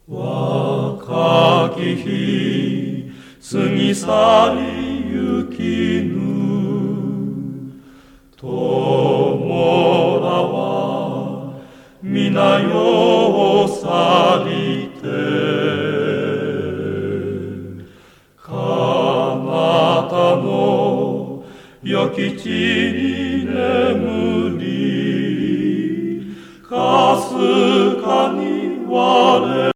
若き日過ぎ去りゆきぬ友らは皆世を去りて彼方の良き地に眠りかすかに我